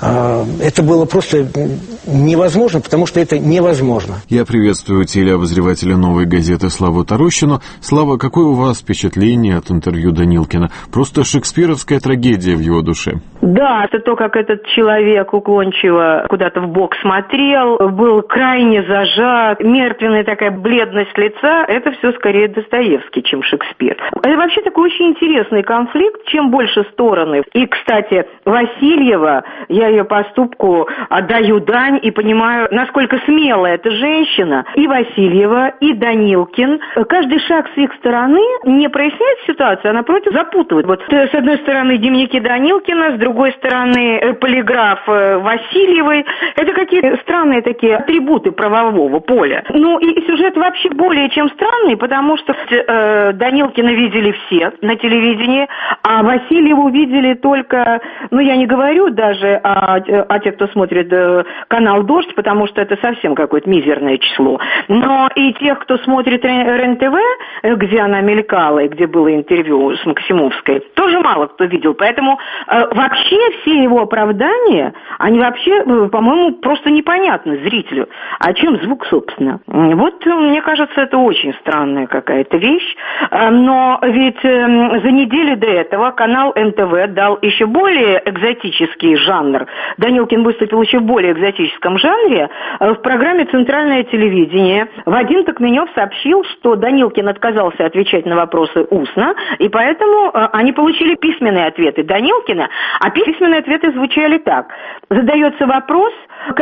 это было просто невозможно, потому что это невозможно. Я приветствую телеобозревателя «Новой газеты» Славу Тарощину. Слава, какое у вас впечатление от интервью Данилкина? Просто шекспировская трагедия в его душе. Да, это то, как этот человек уклончиво куда-то в бок смотрел, был крайне зажат, мертвенная такая бледность лица, это все скорее Достоевский, чем Шекспир. Это вообще такой очень интересный конфликт, чем больше стороны. И, кстати, Васильева, я ее поступку отдаю дань и понимаю, насколько смелая эта женщина. И Васильева, и Данилкин. Каждый шаг с их стороны не проясняет ситуацию, а напротив запутывает. Вот с одной стороны дневники Данилкина, с другой стороны полиграф Васильевой. Это какие-то странные такие атрибуты правового поля. Ну и сюжет вообще более чем странный, потому что э, Данилкина видели все на телевидении, а Васильеву видели только, ну я не говорю даже о, о тех, кто смотрит э, канал «Дождь», потому что это совсем какое-то мизерное число, но и тех, кто смотрит РЕН-ТВ, где она мелькала и где было интервью с Максимовской, тоже мало кто видел, поэтому э, вообще все его оправдания, они вообще, э, по-моему, просто непонятны зрителю. О чем звук, собственно? Вот, мне кажется, это очень странная какая-то вещь, но ведь э, за неделю до этого канал эн тэ вэ дал еще более экзотический жанр. Данилкин выступил еще в более экзотическом жанре в программе «Центральное телевидение». Вадим Токменев сообщил, что Данилкин отказался отвечать на вопросы устно, и поэтому они получили письменные ответы Данилкина, а письменные ответы звучали так. Задается вопрос,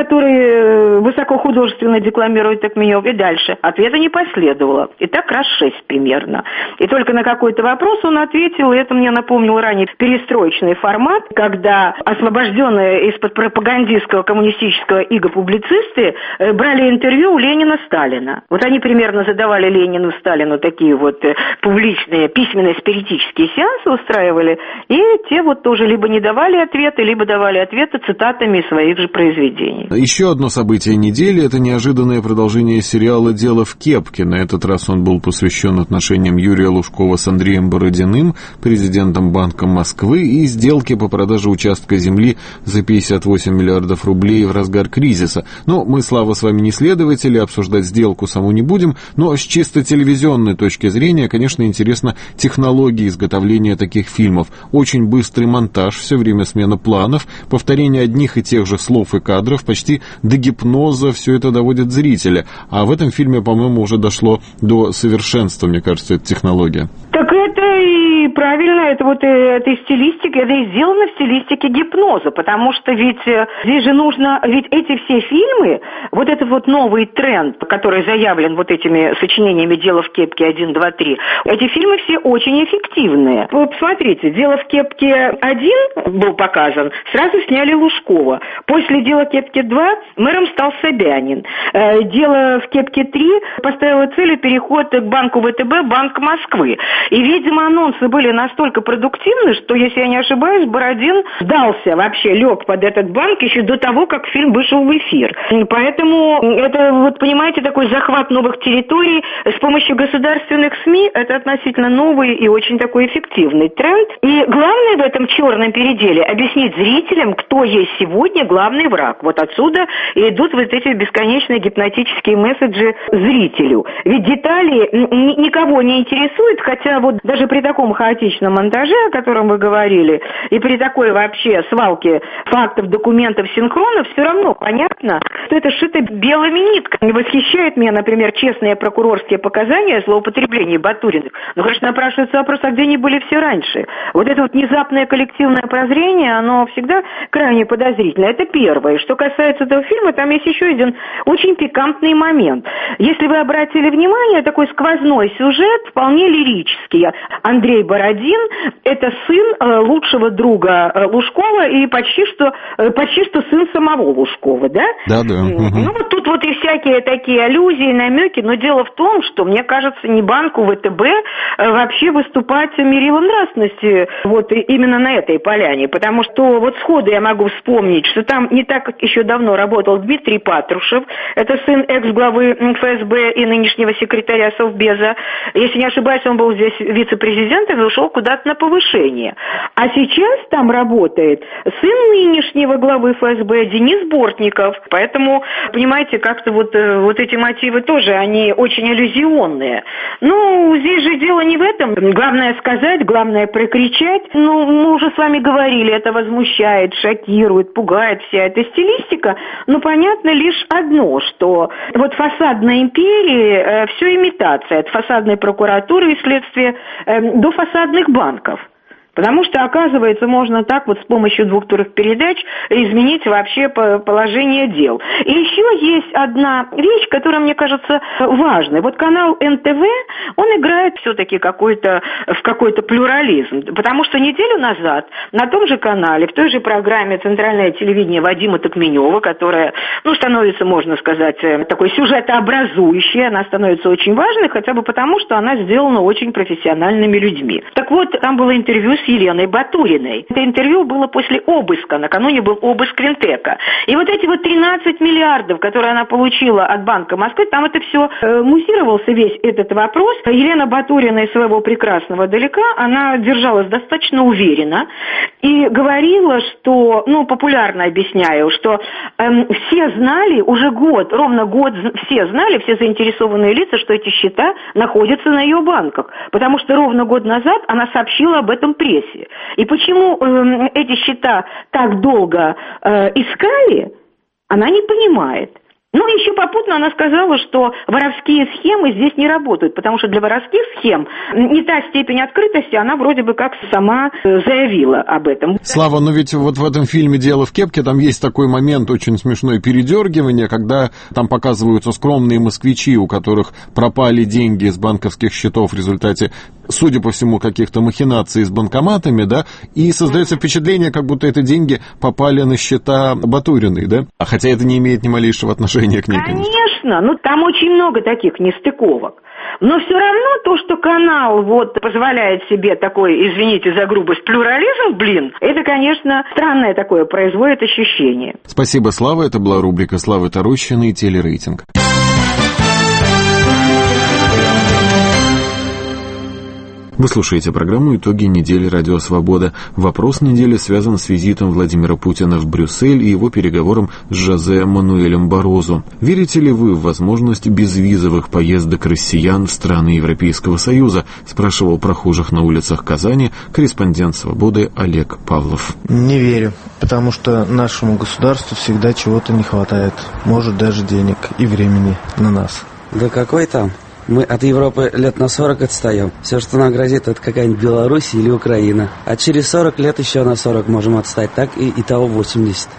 который высокохудожественно декламирует Токменев, и дальше. Ответа не последовало. И так раз шесть примерно. И только на какой-то вопрос он ответил, и это мне напомнил ранее перестроечный формат, когда освобожденные из-под пропагандистского коммунистического иго-публицисты брали интервью у Ленина-Сталина. Вот они примерно задавали Ленину, Сталину такие вот публичные письменные спиритические сеансы устраивали, и те вот тоже либо не давали ответы, либо давали ответы цитатами из своих же произведений. Еще одно событие недели – это неожиданное продолжение сериала «Дело в кепке». На этот раз он был посвящен отношениям Юрия Лужкова с Андреем Бородиным, президентом Банка Москвы, и сделке по продаже участка земли за пятьдесят восемь миллиардов рублей в разгар киберкризиса. Но мы, Слава, с вами не следователи, обсуждать сделку саму не будем, но с чисто телевизионной точки зрения, конечно, интересна технология изготовления таких фильмов. Очень быстрый монтаж, все время смена планов, повторение одних и тех же слов и кадров, почти до гипноза все это доводит зрителя. А в этом фильме, по-моему, уже дошло до совершенства, мне кажется, эта технология. Так это и правильно, это вот это и стилистика, это и сделано в стилистике гипноза, потому что ведь здесь же нужно, ведь эти все фильмы, вот этот вот новый тренд, который заявлен вот этими сочинениями «Дело в кепке один, два, три», эти фильмы все очень эффективные. Вы посмотрите, «Дело в кепке один» был показан, сразу сняли Лужкова. После «Дела в кепке два» мэром стал Собянин. «Дело в кепке три» поставило целью переход к банку ВТБ, Банк Москвы. И, видимо, анонсы были настолько продуктивны, что, если я не ошибаюсь, Бородин сдался вообще, лег под этот банк еще до того, как фильм вышел в эфир. Поэтому это, вот понимаете, такой захват новых территорий с помощью государственных СМИ, это относительно новый и очень такой эффективный тренд. И главное в этом черном переделе объяснить зрителям, кто есть сегодня главный враг. Вот отсюда и идут вот эти бесконечные гипнотические месседжи зрителю. Ведь детали никого не интересуют, хотя вот даже при таком хаотичном монтаже, о котором вы говорили, и при такой вообще свалке фактов, документов, синхронов, все равно понятно, что это шито белыми нитками. Восхищает меня, например, честные прокурорские показания о злоупотреблении Батуриных. Ну, конечно, напрашивается вопрос, а где они были все раньше? Вот это вот внезапное коллективное прозрение, оно всегда крайне подозрительно. Это первое. Что касается этого фильма, там есть еще один очень пикантный момент. Если вы обратили внимание, такой сквозной сюжет, вполне лирический. Андрей Бородин – это сын э, лучшего друга э, Лужкова и почти что, э, почти что сын самого Лужкова, да? Да, да. Угу. Ну, вот тут вот и всякие такие аллюзии, намеки, но дело в том, что, мне кажется, не банку ВТБ э, вообще выступать мерилом нравственности вот именно на этой поляне, потому что вот сходу я могу вспомнить, что там не так еще давно работал Дмитрий Патрушев, это сын экс-главы ФСБ и нынешнего секретаря Совбеза. Если не ошибаюсь, он был здесь вице-президентом и ушел куда-то на повышение. А сейчас там работает сын нынешнего главы ФСБ Денис Бортников. Поэтому, понимаете, как-то вот, вот эти мотивы тоже, они очень аллюзионные. Ну, здесь же дело не в этом. Главное сказать, главное прокричать. Ну, мы уже с вами говорили, это возмущает, шокирует, пугает вся эта стилистика. Но понятно лишь одно, что вот фасадная империя, э, все имитация. От фасадной прокуратуры и следствия э, до фасадных банков. Потому что, оказывается, можно так вот с помощью двух передач изменить вообще положение дел. И еще есть одна вещь, которая, мне кажется, важной. Вот канал эн тэ вэ, он играет все-таки какой-то, в какой-то плюрализм. Потому что неделю назад на том же канале, в той же программе «Центральное телевидение» Вадима Токменева, которая, ну, становится, можно сказать, такой сюжетообразующей, она становится очень важной, хотя бы потому, что она сделана очень профессиональными людьми. Так вот, там было интервью с Еленой Батуриной. Это интервью было после обыска, накануне был обыск Винтека. И вот эти вот тринадцать миллиардов, которые она получила от Банка Москвы, там это все э, муссировался весь этот вопрос. Елена Батурина из своего прекрасного далека, она держалась достаточно уверенно и говорила, что, ну, популярно объясняю, что э, все знали уже год, ровно год все знали, все заинтересованные лица, что эти счета находятся на ее банках. Потому что ровно год назад она сообщила об этом прессе. И почему э, эти счета так долго э, искали, она не понимает. Ну, еще попутно она сказала, что воровские схемы здесь не работают, потому что для воровских схем не та степень открытости, она вроде бы как сама заявила об этом. Слава, но ведь вот в этом фильме «Дело в кепке» там есть такой момент очень смешное передергивание, когда там показываются скромные москвичи, у которых пропали деньги с банковских счетов в результате, судя по всему, каких-то махинаций с банкоматами, да, и создается впечатление, как будто эти деньги попали на счета Батуриной, да, а хотя это не имеет ни малейшего отношения к ней, конечно. Конечно, ну там очень много таких нестыковок. Но все равно то, что канал вот позволяет себе такой, извините за грубость, плюрализм, блин, это, конечно, странное такое производит ощущение. Спасибо, Слава. Это была рубрика Славы Тарущиной «Телерейтинг». Вы слушаете программу «Итоги недели Радио Свобода». Вопрос недели связан с визитом Владимира Путина в Брюссель и его переговором с Жозе Мануэлем Барозу. Верите ли вы в возможность безвизовых поездок россиян в страны Европейского Союза? Спрашивал прохожих на улицах Казани корреспондент «Свободы» Олег Павлов. Не верю, потому что нашему государству всегда чего-то не хватает. Может, даже денег и времени на нас. Да какой там? Мы от Европы лет на сорок отстаем. Все, что нам грозит, это какая-нибудь Беларусь или Украина. А через сорок лет еще на сорок можем отстать. Так и итого восемьдесят.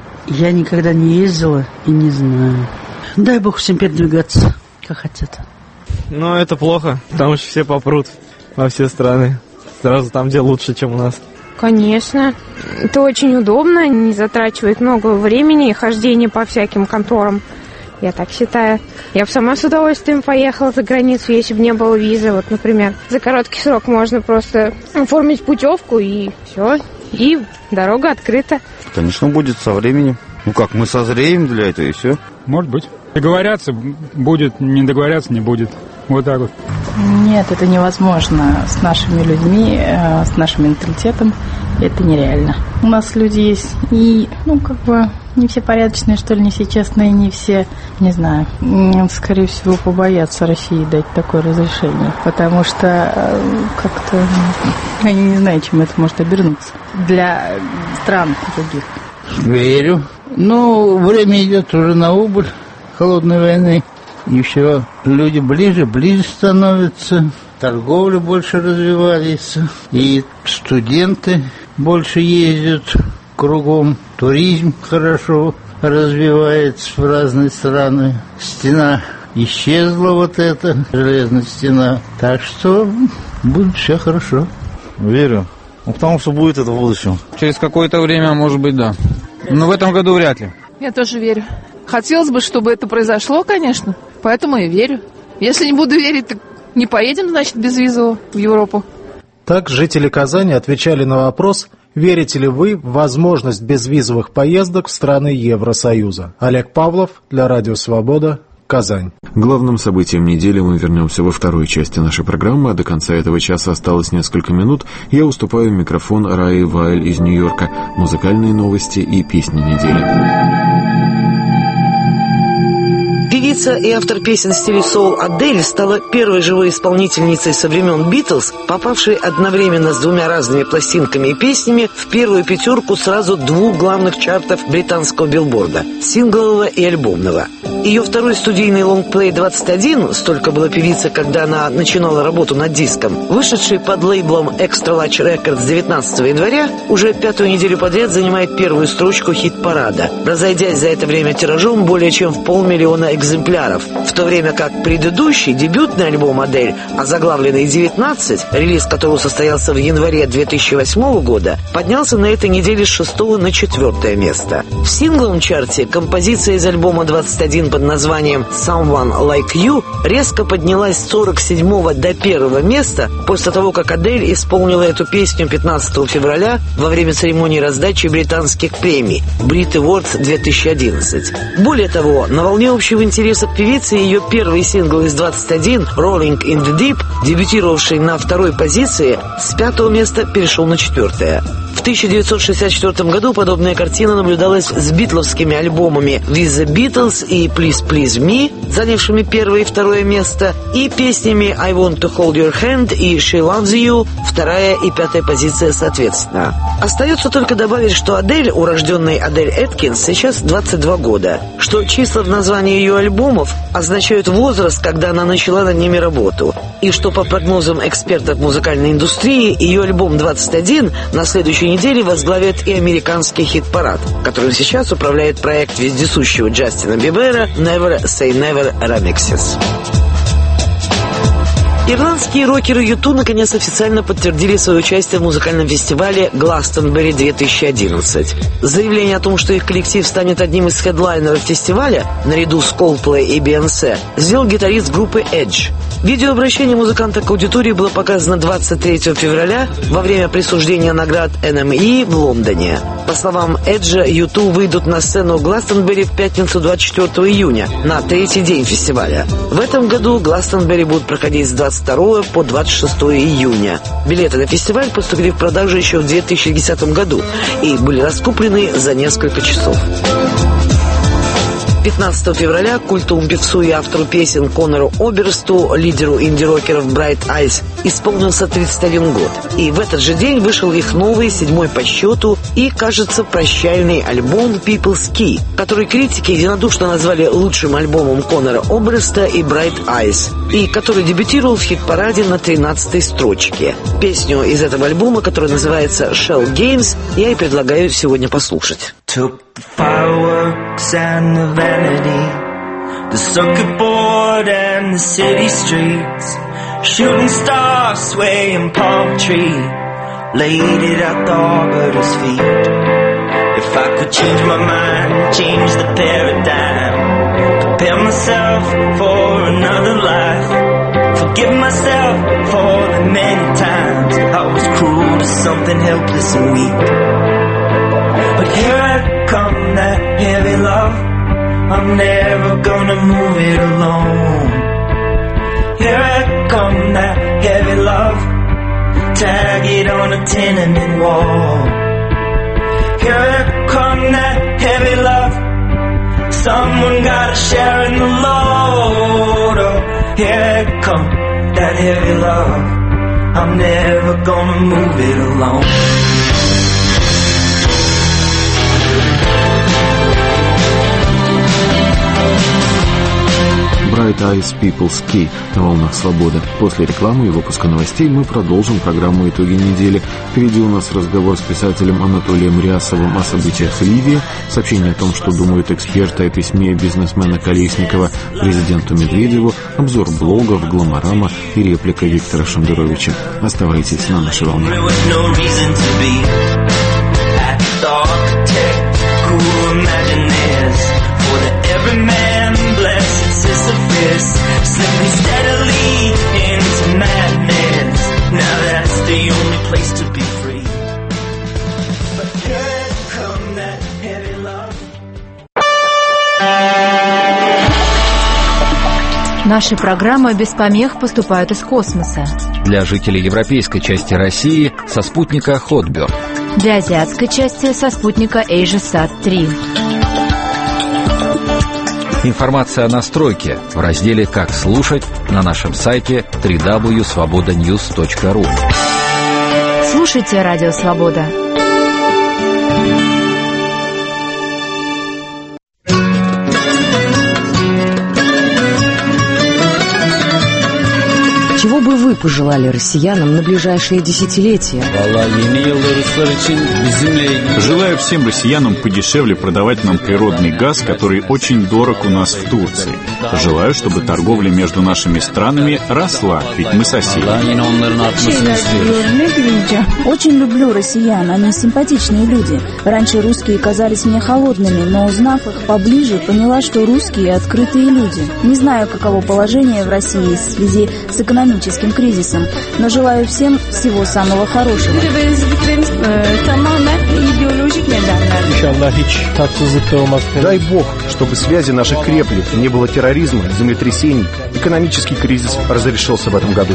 Я никогда не ездила и не знаю. Дай бог всем передвигаться, как хотят. Ну, это плохо, потому что все попрут во все страны. Сразу там, где лучше, чем у нас. Конечно. Это очень удобно, не затрачивает много времени и хождения по всяким конторам. Я так считаю. Я бы сама с удовольствием поехала за границу, если бы не было визы. Вот, например, за короткий срок можно просто оформить путевку и все. И дорога открыта. Конечно, будет со временем. Ну как, мы созреем для этого и все. Может быть. Договорятся будет, не договорятся не будет. Вот так вот. Нет, это невозможно с нашими людьми, с нашим менталитетом. Это нереально. У нас люди есть и, ну, как бы, не все порядочные, что ли, не все честные, не все, не знаю, скорее всего, побоятся России дать такое разрешение, потому что как-то они не знают, чем это может обернуться для стран других. Верю. Ну, время идет уже на убыль холодной войны. Еще люди ближе, ближе становятся, торговля больше развивается, и студенты больше ездят кругом, туризм хорошо развивается в разные страны. Стена исчезла, вот эта железная стена, так что будет все хорошо. Верю, ну, потому что будет это в будущем. Через какое-то время, может быть, да. Но в этом году вряд ли. Я тоже верю. Хотелось бы, чтобы это произошло, конечно, поэтому и верю. Если не буду верить, так не поедем, значит, безвизово в Европу. Так жители Казани отвечали на вопрос, верите ли вы в возможность безвизовых поездок в страны Евросоюза. Олег Павлов для Радио Свобода, Казань. Главным событием недели мы вернемся во второй части нашей программы, а до конца этого часа осталось несколько минут. Я уступаю микрофон Раи Вайль из Нью-Йорка. Музыкальные новости и песни недели. Певица и автор песен в стиле соул Адель стала первой живой исполнительницей со времен Битлз, попавшей одновременно с двумя разными пластинками и песнями в первую пятерку сразу двух главных чартов британского билборда – синглового и альбомного. Ее второй студийный лонгплей «двадцать один», столько было певица, когда она начинала работу над диском, вышедший под лейблом Extra Large Records девятнадцатого января, уже пятую неделю подряд занимает первую строчку хит-парада, разойдясь за это время тиражом более чем в полмиллиона экземпляров, в то время как предыдущий дебютный альбом Адель, озаглавленный девятнадцать, релиз которого состоялся в январе две тысячи восьмого года, поднялся на этой неделе с шестого на четвертое место. В сингловом чарте композиция из альбома двадцать один под названием «Someone Like You» резко поднялась с сорок седьмого до первого места после того, как Адель исполнила эту песню пятнадцатого февраля во время церемонии раздачи британских премий Brit Awards две тысячи одиннадцать. Более того, на волне общего интереса к певице ее первый сингл из двадцать один «Rolling in the Deep», дебютировавший на второй позиции, с пятого места перешел на четвертое. В тысяча девятьсот шестьдесят четвёртом году подобная картина наблюдалась с битловскими альбомами «With the Beatles» и «Please Please Me», занявшими первое и второе место, и песнями «I Want to Hold Your Hand» и «She Loves You», вторая и пятая позиция соответственно. Остается только добавить, что Адель, урожденной Адель Эткинс, сейчас двадцать два года, что числа в названии ее альбомов означают возраст, когда она начала над ними работу, и что по прогнозам экспертов музыкальной индустрии ее альбом двадцать один на следующей неделе возглавит и американский хит-парад, которым сейчас управляет проект вездесущего Джастина Бибера «Never Say Never Remixes». Ирландские рокеры ю ту наконец официально подтвердили свое участие в музыкальном фестивале Glastonbury две тысячи одиннадцать. Заявление о том, что их коллектив станет одним из хедлайнеров фестиваля, наряду с Coldplay и Beyoncé, сделал гитарист группы Edge. Видеообращение музыканта к аудитории было показано двадцать третьего февраля во время присуждения наград эн эм и в Лондоне. По словам Эджа, ю ту выйдут на сцену Гластонбери в пятницу двадцать четвёртого июня, на третий день фестиваля. В этом году Гластонбери будут проходить с двадцать двадцать второго по двадцать шестое июня. Билеты на фестиваль поступили в продажу еще в две тысячи десятом году и были раскуплены за несколько часов. пятнадцатого февраля культовому певцу и автору песен Конору Оберсту, лидеру инди-рокеров Bright Eyes, исполнился тридцать один год. И в этот же день вышел их новый, седьмой по счету и, кажется, прощальный альбом People's Key, который критики единодушно назвали лучшим альбомом Конора Оберста и Bright Eyes, и который дебютировал в хит-параде на тринадцатой строчке. Песню из этого альбома, которая называется Shell Games, я и предлагаю сегодня послушать. The fireworks and the vanity, the circuit board and the city streets, shooting stars swaying palm tree, laid it at the arbiter's feet. If I could change my mind, change the paradigm, prepare myself for another life, forgive myself for the many times I was cruel to something helpless and weak. But here I come, that heavy love, I'm never gonna move it alone. Here I come, that heavy love, tag it on a tenement wall. Here I come, that heavy love, someone gotta share in the load. Oh, here I come, that heavy love, I'm never gonna move it alone. Bright Eyes, People's Key на волнах свободы. После рекламы и выпуска новостей мы продолжим программу «Итоги недели». Впереди у нас разговор с писателем Анатолием Рясовым о событиях в Ливии, сообщение о том, что думают эксперты о письме бизнесмена Колесникова президенту Медведеву, обзор блогов, гломорама и реплика Виктора Шендеровича. Оставайтесь на нашей волне. Slipping steadily into madness. Now that's the only place to be free. But here come that heavy love. Наши программы без помех поступают из космоса. Для жителей европейской части России со спутника Hotbird. Для азиатской части со спутника AsiaSat три. Информация о настройке в разделе «Как слушать» на нашем сайте дабл ю дабл ю дабл ю точка свобода ньюс точка ру. Слушайте Радио Свобода. Чего бы вы пожелали россиянам на ближайшие десятилетия? Желаю всем россиянам подешевле продавать нам природный газ, который очень дорог у нас в Турции. Желаю, чтобы торговля между нашими странами росла, ведь мы соседи. Очень люблю россиян, они симпатичные люди. Раньше русские казались мне холодными, но узнав их поближе, поняла, что русские открытые люди. Не знаю, каково положение в России в связи с экономическим кризисом, но желаю всем всего самого хорошего. Дай Бог, чтобы связи наши крепли, не было терроризма, землетрясений. Экономический кризис разрешился в этом году.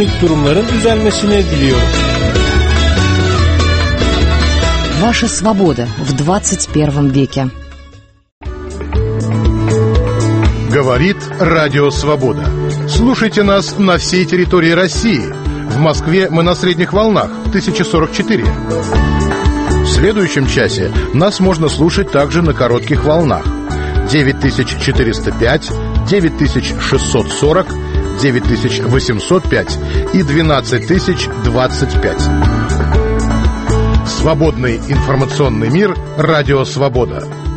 Ваша свобода в двадцать первом веке. Говорит Радио Свобода. Слушайте нас на всей территории России. В Москве мы на средних волнах тысяча сорок четыре. В следующем часе нас можно слушать также на коротких волнах девять тысяч четыреста пять, девять тысяч шестьсот сорок, девять тысяч восемьсот пять и двенадцать тысяч двадцать пять. Свободный информационный мир. Радио Свобода.